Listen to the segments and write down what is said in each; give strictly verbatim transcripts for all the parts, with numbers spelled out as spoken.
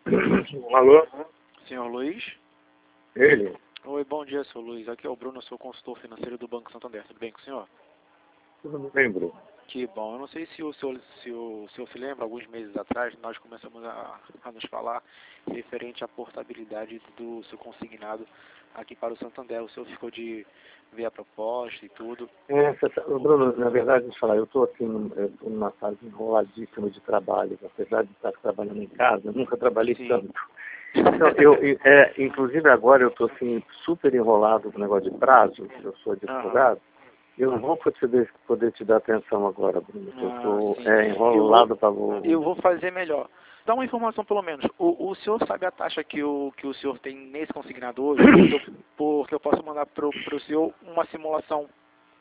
Alô? Senhor Luiz? Ele? Oi, bom dia, senhor Luiz. Aqui é o Bruno, sou consultor financeiro do Banco Santander. Tudo bem com o senhor? Tudo bem, Bruno. Que bom. Eu não sei se o senhor se, o, senhor se lembra, alguns meses atrás, nós começamos a, a nos falar referente à portabilidade do seu consignado aqui para o Santander. O senhor ficou de ver a proposta e tudo. É, você tá- Bruno, na verdade, deixa eu falar, eu estou assim, eu tô numa fase enroladíssima de trabalho, apesar de estar trabalhando em casa, eu nunca trabalhei Sim. tanto. Então, eu, eu- é, inclusive agora eu estou assim, super enrolado com o negócio de prazo, eu sou advogado, eu não vou poder, poder te dar atenção agora, Bruno, eu Ah, estou sim. é, enrolado para Eu, eu vou fazer melhor. Dá uma informação pelo menos. O, o senhor sabe a taxa que o, que o senhor tem nesse consignado hoje? Porque eu, porque eu posso mandar para o senhor uma simulação.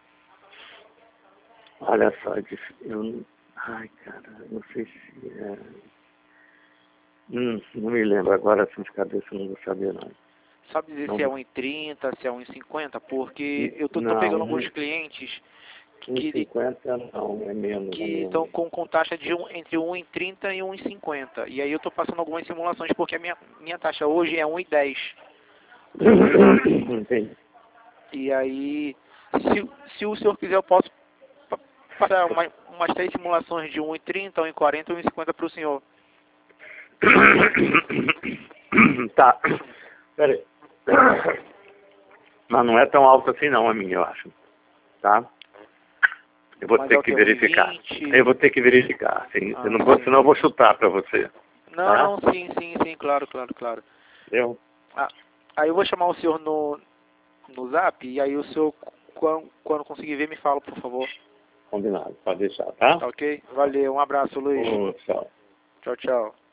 Olha só, é difí- eu, ai cara, não sei se é, hum, não me lembro agora assim de cabeça, eu não vou saber não. Sabe dizer Não se é vou- um e trinta, se é um e cinquenta? Porque eu tô, tô Não, pegando um, alguns clientes um que cinquenta não, é menos. que é menos. estão com, com taxa de um, entre um e trinta e um e cinquenta. E aí eu tô passando algumas simulações porque a minha, minha taxa hoje é um e dez. Entendi. E aí, se, se o senhor quiser, eu posso pa- passar uma, umas três simulações de um e trinta, um e quarenta e um e cinquenta para o senhor. Tá. Pera aí. Mas não é tão alto assim não, a minha, eu acho. Tá? Eu vou Mas ter é o que quê? verificar. um e vinte? Eu vou ter que verificar, sim. Ah, eu não vou, sim. senão eu vou chutar pra você. Não, Tá? não, sim, sim, sim, claro, claro, claro. Eu? Ah, aí eu vou chamar o senhor no, no zap e aí o senhor, quando, quando conseguir ver, me fala, por favor. Combinado, pode deixar, tá? Tá ok? Valeu, um abraço, Luiz. Ô, tchau. Tchau, tchau.